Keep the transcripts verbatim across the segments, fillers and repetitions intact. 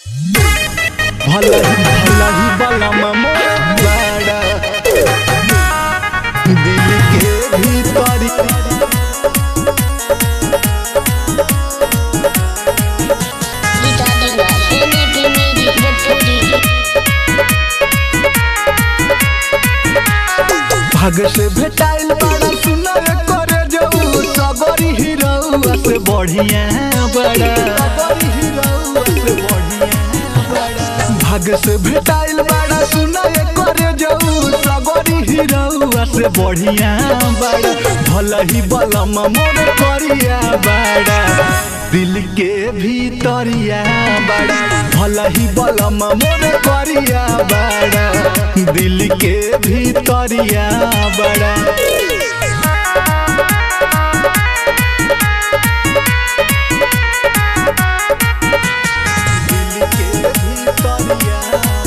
भला ही भला ही बलम मोर बड़ा दिल के भीतर भाग से भेटाइल बड़ा सुना करे जाऊ सबरी हीरोआ से बढ़िया बड़ा सबरी हीरोआ से बढ़िया बड़ा भाग से भेटाइल बड़ा सुना करे जाऊ सबरी हीरोआ से बढ़िया बड़ा भला ही बलम मोर करिया बड़ा दिल के भीतरिया बड़ा भला ही बलम मोर करिया बड़ा दिल के भीतरिया बड़ा दिल के भीतरिया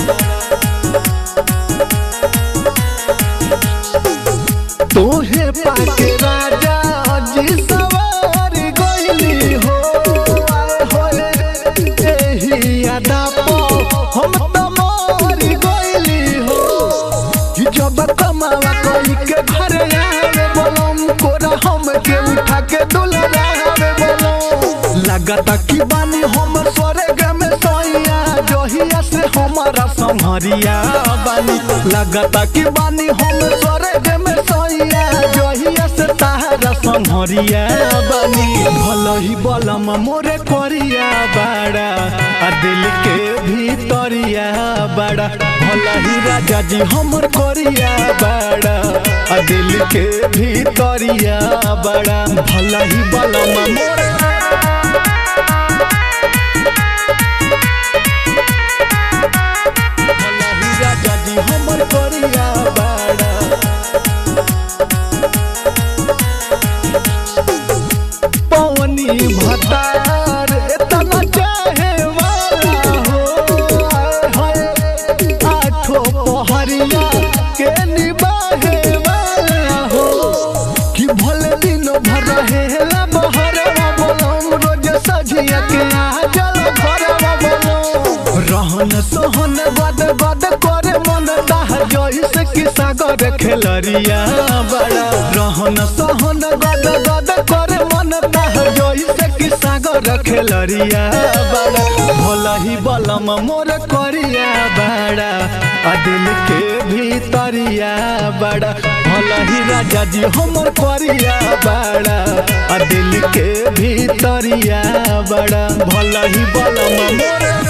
तोहे पाके राजा जी सवार गइली हो होए एही यादा पो हम त मर गइली हो कि जब कमावा कोई के घर आवे बोलम कोरा हम के उठा के दुलरावे बोलम लगता कि बानी हम स्वर्ग में सोइया जहिया से हमारा संहरिया बानी लगता कि बानी हम स्वर्ग में सोइया जहिया से तारा संहरिया बानी भला ही बलम मोरे करिया बड़ा आ दिल के भीतरिया बड़ा भला ही राजा जी हमर करिया बड़ा आ दिल के भीतरिया बड़ा भला ही बलम मोरे राजा जी हमर करिया बड़ा पवनी भतार इतना चाहे वाला हो हाय आठो पहरिया के निबाहे वाला हो कि भले दिन भर रहेला बहरवा बोलम रोज सझिया के आ जल घरवा बोलम रहन सोहन गद गद करे मन दाह जइसे कि सागर खेलरिया बड़ा रहन सोहन गद गद करे मन दाह जइसे कि सागर खेलरिया बड़ा भला ही बलम मोर करिया बड़ा आ दिल के भीतरिया बड़ा भला ही राजा जी हमर करिया बड़ा आ दिल के भीतरिया बड़ा भला ही बलम मोर